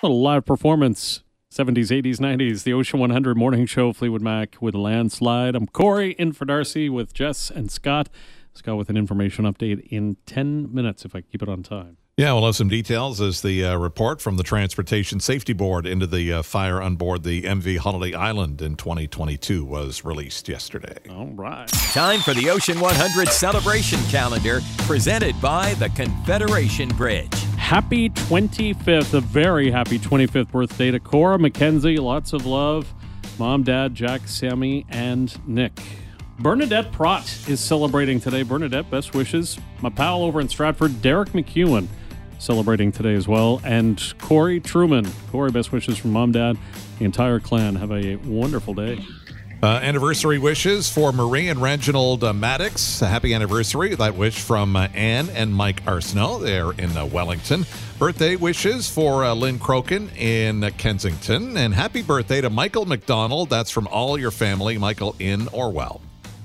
A live performance, 70s, 80s, 90s, the Ocean 100 Morning Show, Fleetwood Mac with a landslide. I'm Corey, in for Darcy with Jess and Scott. Scott with an information update in 10 minutes, if I keep it on time. Yeah, we'll have some details as the report from the Transportation Safety Board into the fire on board the MV Holiday Island in 2022 was released yesterday. All right. Time for the Ocean 100 celebration calendar presented by the Confederation Bridge. Happy 25th, a very happy 25th birthday to Cora McKenzie. Lots of love. Mom, Dad, Jack, Sammy, and Nick. Bernadette Pratt is celebrating today. Bernadette, best wishes. My pal over in Stratford, Derek McEwen, celebrating today as well. And Corey Truman. Corey, best wishes from Mom, Dad, the entire clan. Have a wonderful day. Anniversary wishes for Marie and Reginald Maddox. A happy anniversary. That wish from Anne and Mike Arsenault. They're in Wellington. Birthday wishes for Lynn Crokin in Kensington. And happy birthday to Michael McDonald. That's from all your family. Michael in Orwell.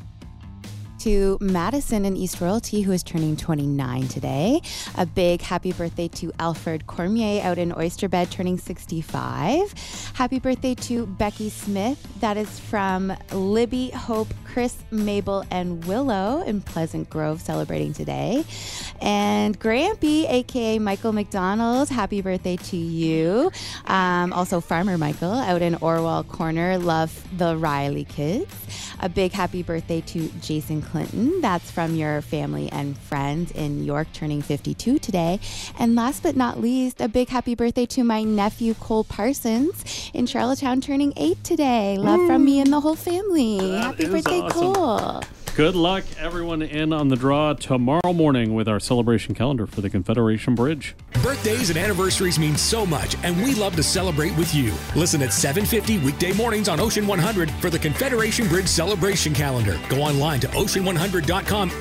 To Madison in East Royalty, who is turning 29 today. A big happy birthday to Alfred Cormier out in Oysterbed, turning 65. Happy birthday to Becky Smith. That is from Libby, Hope, Chris, Mabel, and Willow in Pleasant Grove, celebrating today. And Grampy, a.k.a. Michael McDonald, happy birthday to you. Also Farmer Michael out in Orwell Corner. Love the Riley kids. A big happy birthday to Jason Clinton. That's from your family and friends in York, turning 52 today. And last but not least, a big happy birthday to my nephew, Cole Parsons, in Charlottetown, turning 8 today. Love from me and the whole family. Happy birthday, awesome. Cole. Good luck, everyone in on the draw tomorrow morning with our celebration calendar for the Confederation Bridge. Birthdays and anniversaries mean so much, and we love to celebrate with you. Listen at 7:50 weekday mornings on Ocean 100 for the Confederation Bridge celebration calendar. Go online to ocean100.com